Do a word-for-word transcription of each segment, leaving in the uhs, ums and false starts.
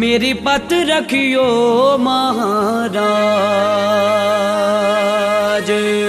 मेरी पत रखियो महाराज।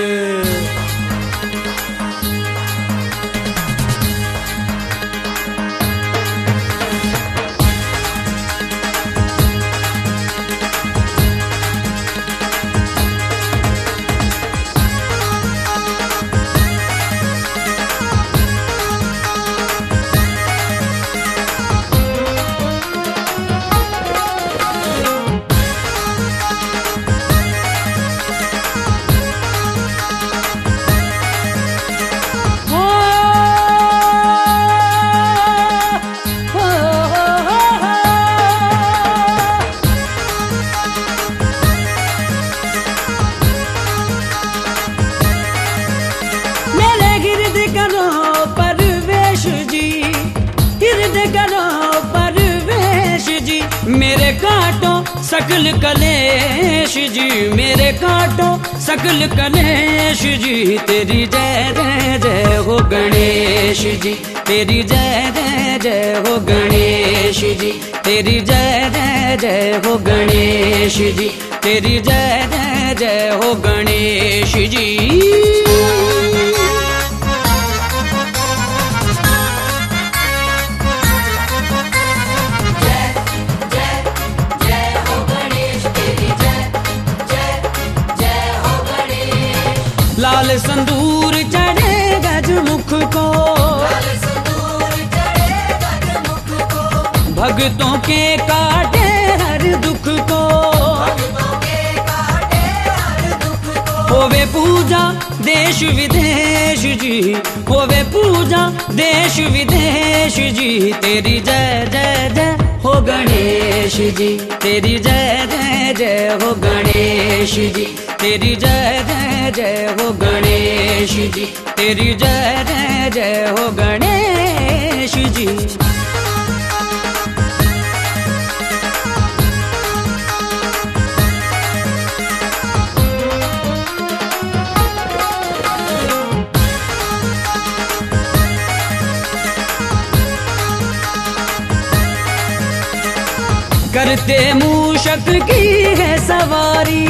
मेरे काटो सकल कलेश जी, मेरे काटो सकल कलेश जी। तेरी जय जय जय हो गणेश जी, तेरी जय जय जय हो गणेश जी, तेरी जय जय जय हो गणेश जी, तेरी जय जय जय हो गणेश जी। लाल संदूर चढ़े गजमुख को, भक्तों के काटे हर दुख को, होवे पूजा देश विदेश जी, होवे पूजा देश विदेश जी। तेरी जय जय जय हो गणेश जी, तेरी जय जय जय हो गणेश जी, तेरी जय जय जय हो गणेश जी, तेरी जय जय जय हो गणेश जी। करते मूषक की है सवारी,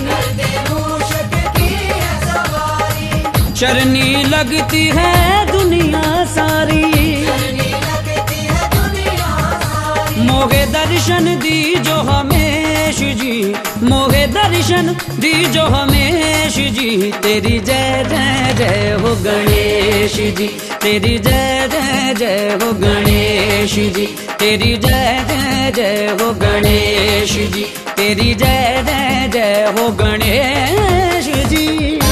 चरनी लगती है दुनिया सारी, मोहे दर्शन दी जो हमेश जी, मोहे दर्शन दी जो हमेश जी। तेरी जय जय जय हो गणेश जी, तेरी जय जय जय हो गणेश जी, तेरी जय जय जय हो गणेश जी, तेरी जय जय जय हो गणेश जी।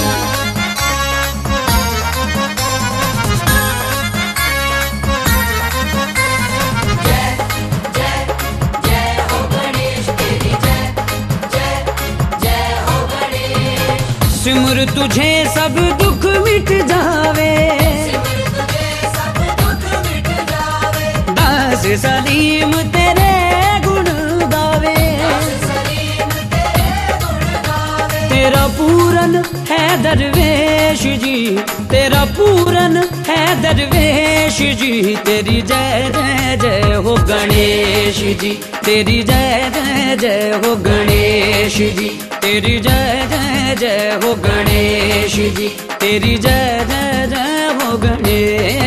सिमर तुझे सब दुख मिट जावे, दास सलीम तेरे गुण गावे, तेरा पूरन है दरवेश जी, तेरा पूरन है दरवेश जी। तेरी जय जय जय हो गणेश जी, तेरी जय जय जय हो गणेश जी, तेरी जय जय जय हो गणेश जी, तेरी जय जय जय हो गणेश।